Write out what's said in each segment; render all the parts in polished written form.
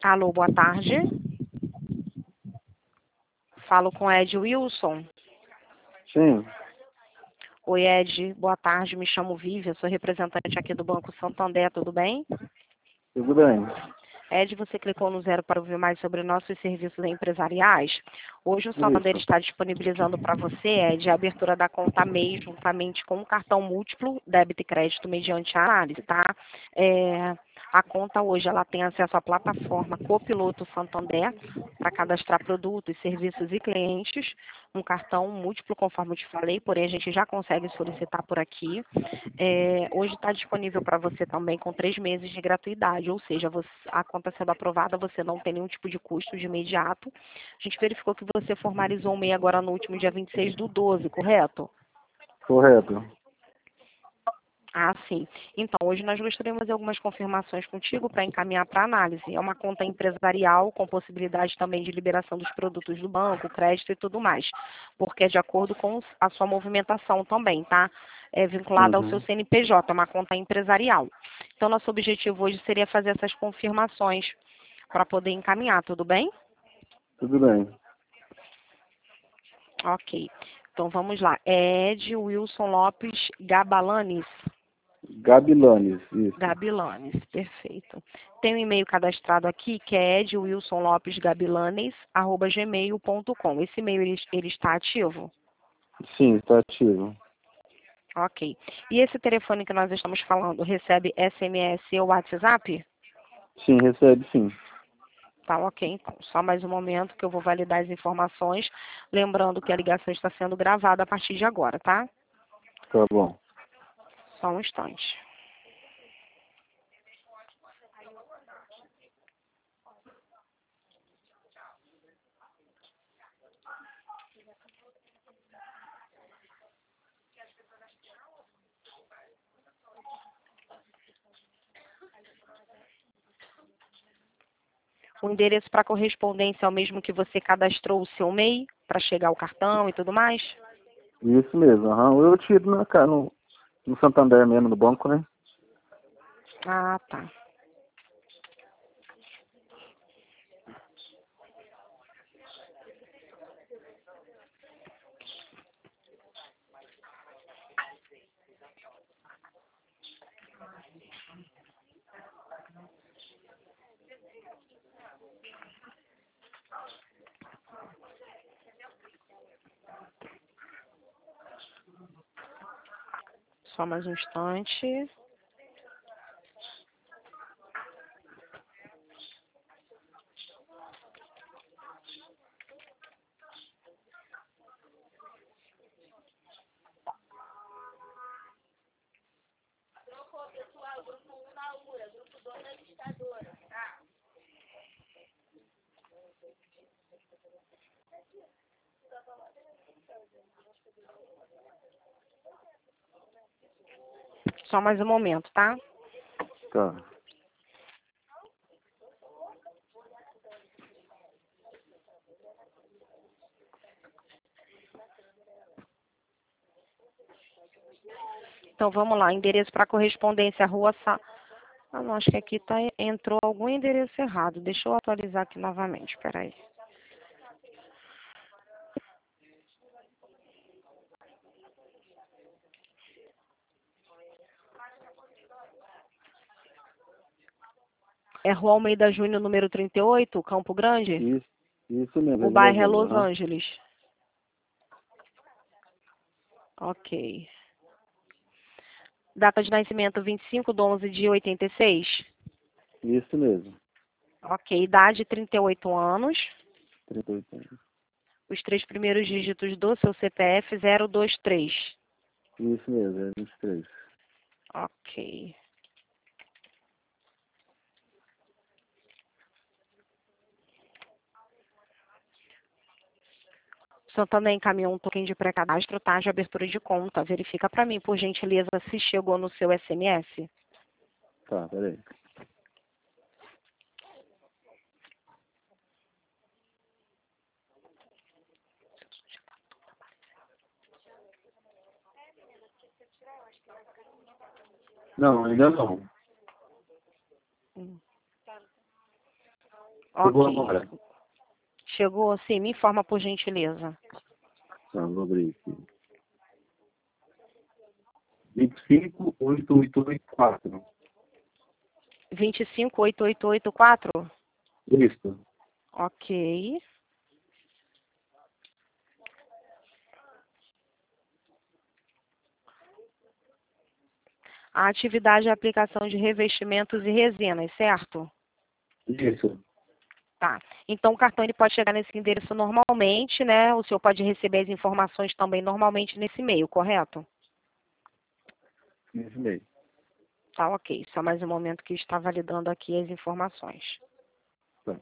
Alô, boa tarde. Falo com Ed Wilson. Sim, Oi, Ed. Boa tarde. Me chamo Vivian, sou representante aqui do Banco Santander, tudo bem? tudo bem. Ed, você clicou no 0 para ouvir mais sobre nossos serviços empresariais. Hoje o Santander Isso. está disponibilizando para você, Ed, a abertura da conta MEI juntamente com o cartão múltiplo, débito e crédito mediante a análise, tá? A conta hoje ela tem acesso à plataforma Copiloto Santander para cadastrar produtos, serviços e clientes, um cartão múltiplo, conforme eu te falei, porém a gente já consegue solicitar por aqui. Hoje está disponível para você também com 3 meses de gratuidade, ou seja, a conta sendo aprovada, você não tem nenhum tipo de custo de imediato. A gente verificou que você formalizou o MEI agora no último dia 26/12, correto? Correto. Ah, sim. Então, hoje nós gostaríamos de fazer algumas confirmações contigo para encaminhar para análise. É uma conta empresarial com possibilidade também de liberação dos produtos do banco, crédito e tudo mais, porque é de acordo com a sua movimentação também, tá? É vinculada ao seu Uhum. CNPJ, é uma conta empresarial. Então, nosso objetivo hoje seria fazer essas confirmações para poder encaminhar, tudo bem? Tudo bem. Ok. Então, vamos lá. É Ed Wilson Lopes Gabalanes. Gabilanes, isso. Gabilanes, perfeito. Tem um e-mail cadastrado aqui que é edwilsonlopesgabilanes@gmail.com. Esse e-mail ele está ativo? Sim, está ativo. Ok. E esse telefone que nós estamos falando recebe SMS ou WhatsApp? Sim, recebe sim. Tá, ok. Então, só mais um momento que eu vou validar as informações. Lembrando que a ligação está sendo gravada a partir de agora, tá? Tá bom. Só um instante. O endereço para correspondência é o mesmo que você cadastrou o seu MEI para chegar o cartão e tudo mais? Isso mesmo, aham. Eu tiro no Santander mesmo, no banco, né? Ah, tá. Só mais um instante. Só mais um momento, tá? Tá. Então vamos lá. Endereço para correspondência, Rua Ah, não, acho que aqui entrou algum endereço errado. Deixa eu atualizar aqui novamente, peraí. É Rua Almeida Júnior, número 38, Campo Grande? Isso mesmo, O é Los bairro é Angeles, Los aham. Angeles. Ok. Data de nascimento 25/11/86. Isso mesmo. Ok. Idade 38 anos. 38 anos. Os 3 primeiros dígitos do seu CPF 023. Isso mesmo, é 23. Ok. O Santander encaminhou um token de pré-cadastro, tá? De abertura de conta. Verifica para mim, por gentileza, se chegou no seu SMS. Tá, peraí. Não, ainda não. Chegou Ok. agora. Chegou, sim, me informa por gentileza. Tá, vou abrir aqui. 25.8884. 25.8884? Isso. Ok. A atividade é a aplicação de revestimentos e resinas, certo? Isso. Tá. Então, o cartão ele pode chegar nesse endereço normalmente, né? O senhor pode receber as informações também normalmente nesse e-mail, correto? Isso mesmo. Tá, ok. Só mais um momento que está validando aqui as informações. Tá.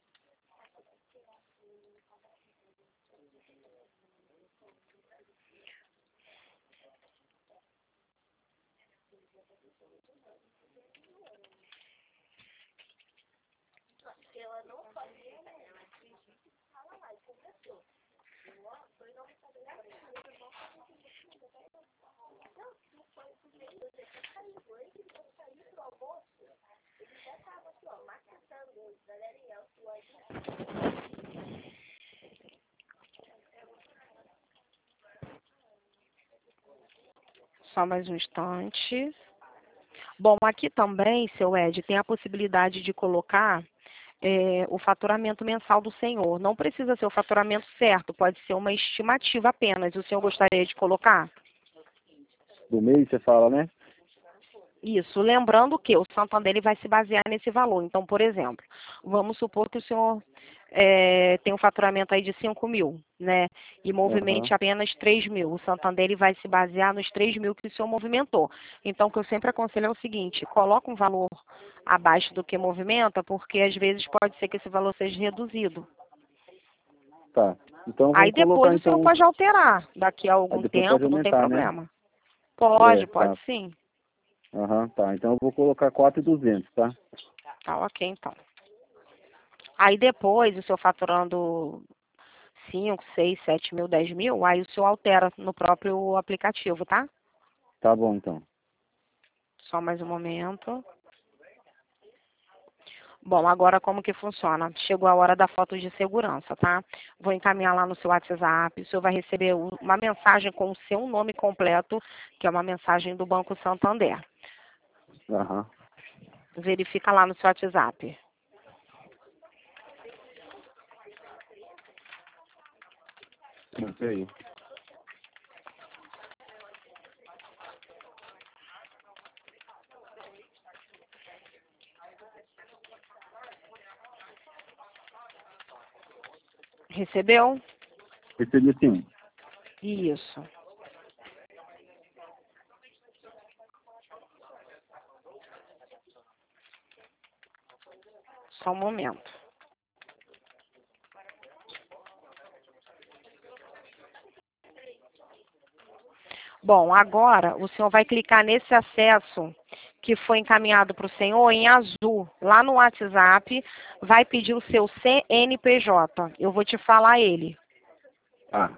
Só mais um instante. Bom, aqui também, seu Ed, tem a possibilidade de colocar o faturamento mensal do senhor. Não precisa ser o faturamento certo, pode ser uma estimativa apenas. O senhor gostaria de colocar? Do mês você fala, né? Isso, lembrando que o Santander ele vai se basear nesse valor. Então, por exemplo, vamos supor que o senhor tem um faturamento aí de 5 mil, né? E Aham. movimente apenas 3 mil. O Santander ele vai se basear nos 3 mil que o senhor movimentou. Então, o que eu sempre aconselho é o seguinte, coloca um valor abaixo do que movimenta, porque às vezes pode ser que esse valor seja reduzido. Tá. Então Aí vamos depois colocar o senhor então. pode alterar daqui a Aí algum depois pode tempo, não tem aumentar, né? problema. Pode, É, pode tá. sim. Aham, tá. Então eu vou colocar 4.200, tá? Tá ok, então. Aí depois, o senhor faturando 5, 6, 7 mil, 10 mil, aí o senhor altera no próprio aplicativo, tá? Tá bom, então. Só mais um momento. Bom, agora como que funciona? Chegou a hora da foto de segurança, tá? Vou encaminhar lá no seu WhatsApp, o senhor vai receber uma mensagem com o seu nome completo, que é uma mensagem do Banco Santander. Aham. Verifica lá no seu WhatsApp. Isso aí. Recebeu? Recebi sim. Isso. Só um momento. Bom, agora o senhor vai clicar nesse acesso que foi encaminhado para o senhor em azul, lá no WhatsApp, vai pedir o seu CNPJ. Eu vou te falar ele. Ah,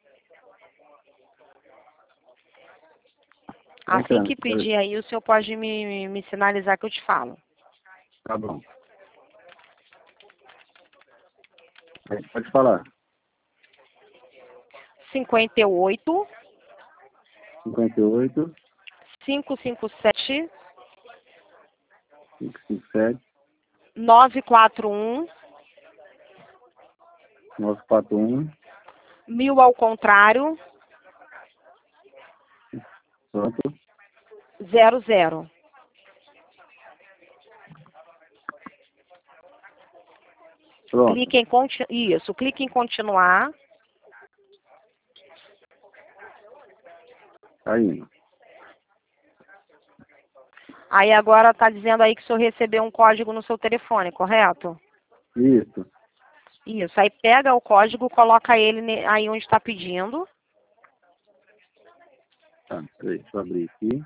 tá Assim entrando. que pedir aí, o senhor pode me sinalizar que eu te falo. Tá bom. Aí, pode falar. 58 58, 557 557, 941 941. 1000 ao contrário Pronto. 00. Pronto. Clique em isso, clique em continuar. Tá indo. Aí agora está dizendo aí que o senhor recebeu um código no seu telefone, correto? Isso. Isso. Aí pega o código, coloca ele aí onde está pedindo. Tá, peraí, deixa eu abrir aqui.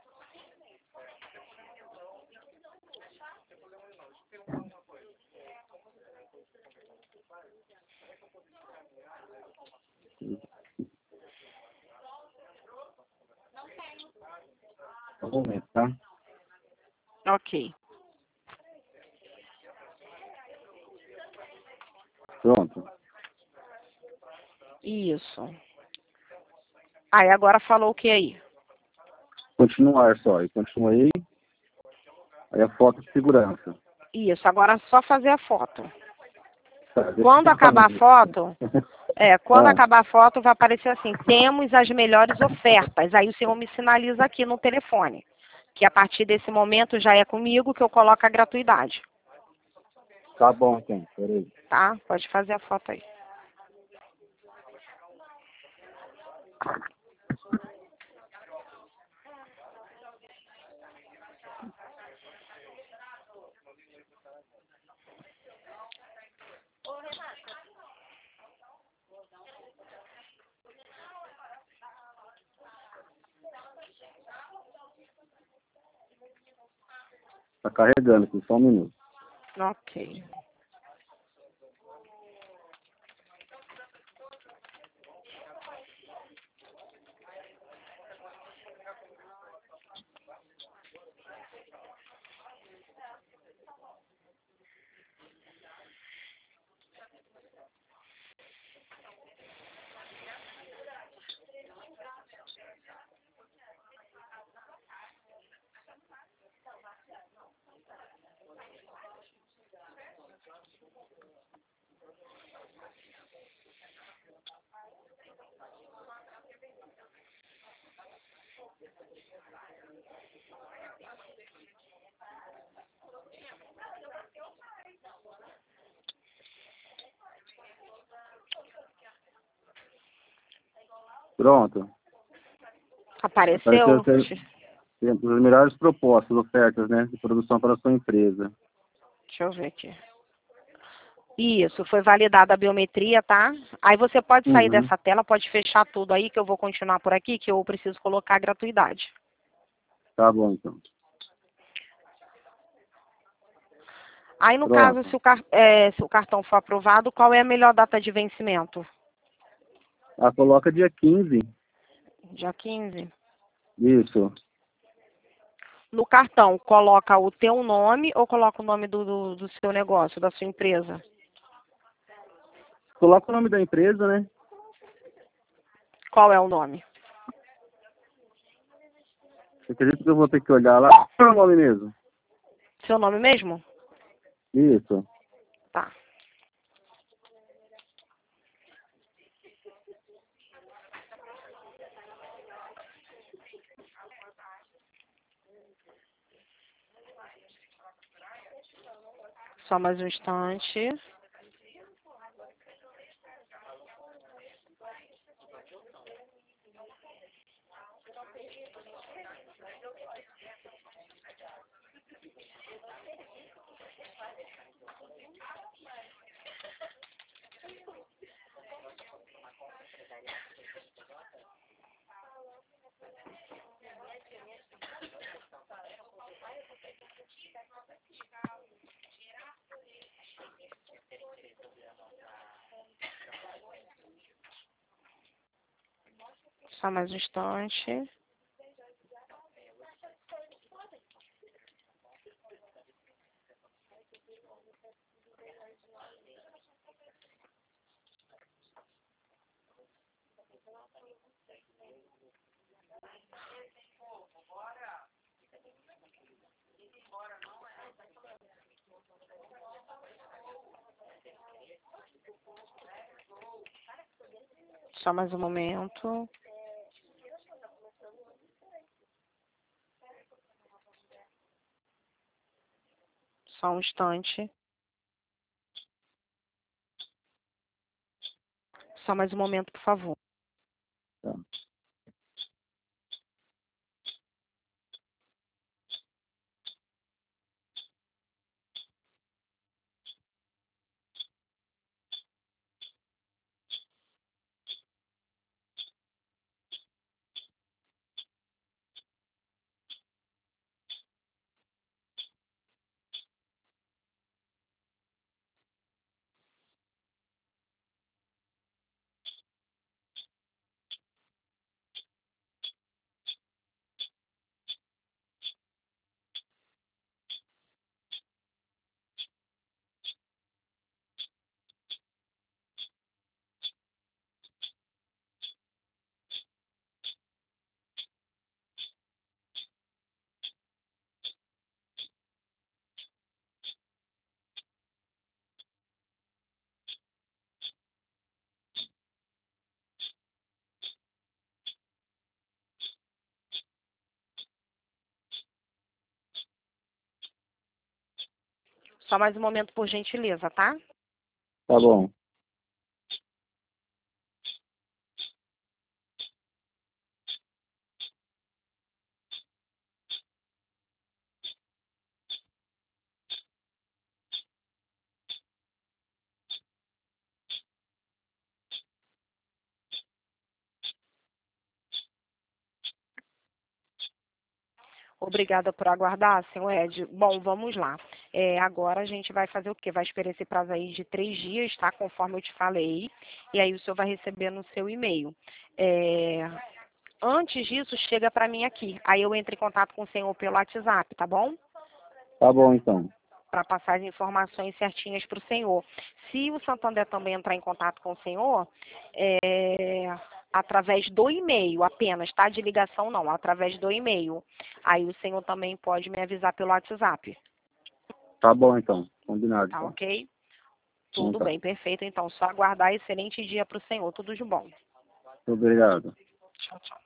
Um momento, tá? Ok. Pronto. Isso. Aí agora falou o que aí? Continuar só. E continuei. Aí a foto de segurança. Isso, agora é só fazer a foto. Tá, deixa Quando eu acabar a fazer. foto, quando Ah, acabar a foto vai aparecer assim, temos as melhores ofertas. Aí o senhor me sinaliza aqui no telefone, que a partir desse momento já é comigo que eu coloco a gratuidade, tá bom, então. Peraí. tá? Pode fazer a foto aí. Tá carregando aqui, só um minuto. Ok. Pronto. Apareceu Apareceu? as melhores propostas, ofertas, né? De produção para a sua empresa. Deixa eu ver aqui. Isso, foi validada a biometria, tá? Aí você pode sair Uhum. dessa tela, pode fechar tudo aí, que eu vou continuar por aqui, que eu preciso colocar a gratuidade. Tá bom, então. Aí, no caso, Pronto. se o cartão for aprovado, qual é a melhor data de vencimento? Ah, coloca dia 15. Dia 15. Isso. No cartão, coloca o teu nome ou coloca o nome do seu negócio, da sua empresa? Coloca o nome da empresa, né? Qual é o nome? Você acredita que eu vou ter que olhar lá? Qual é o nome mesmo? Seu nome mesmo? Isso. Tá. Só mais um instante. Só mais um instante. Só mais um momento. Só um instante. Só mais um momento, por favor. Tá. Só mais um momento, por gentileza, tá? Tá bom. Obrigada por aguardar, senhor Ed. Bom, vamos lá. Agora a gente vai fazer o quê? Vai esperar esse prazo aí de 3 dias, tá? Conforme eu te falei. E aí o senhor vai receber no seu e-mail. Antes disso, chega para mim aqui. Aí eu entro em contato com o senhor pelo WhatsApp, tá bom? Tá bom, então. Para passar as informações certinhas para o senhor. Se o Santander também entrar em contato com o senhor, através do e-mail apenas, tá? De ligação não, através do e-mail. Aí o senhor também pode me avisar pelo WhatsApp. Tá bom, então. Combinado, Tá então. ok? Então Tudo tá. bem, perfeito. Então, só aguardar. Excelente dia para o senhor. Tudo de bom. Obrigado. Tchau, tchau.